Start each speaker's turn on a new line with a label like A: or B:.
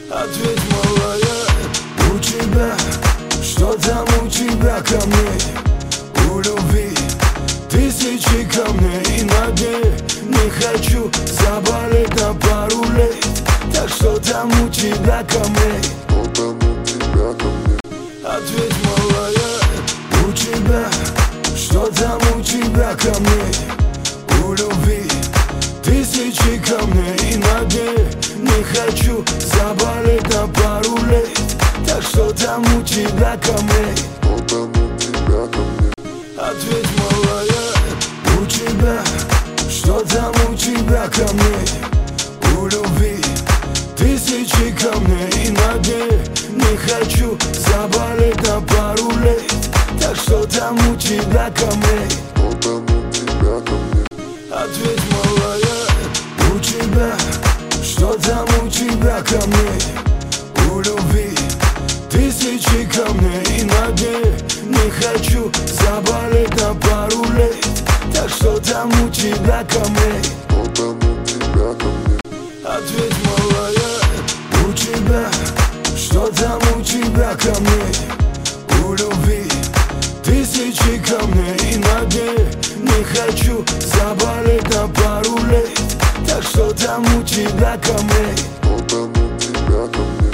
A: Ответь, малая, у тебя, что там у тебя ко мне? У любви тысячи камней на дне. Не хочу заболеть на пару лет. Так что там у тебя ко мне? Ответь, малая, у тебя, что там у тебя ко мне? У любви тысячи камней на дне. Не хочу заболеть на пару лет. Так что там у тебя ко мне? Ответь, малая, у тебя, что там у тебя ко мне? У любви тысячи камней на дне. Не хочу заболеть на пару лет. Так что там у тебя ко мне? Ответь, малая, у тебя, что там у тебя ко мне? У любви тысячи камней на дне. Не хочу заболеть на пару лет. Так что там у тебя ко мне? Ответь, малая, у тебя, что там у тебя ко мне? У любви тысячи камней на дне. Не хочу заболеть на пару лет. Так что там у тебя ко мне?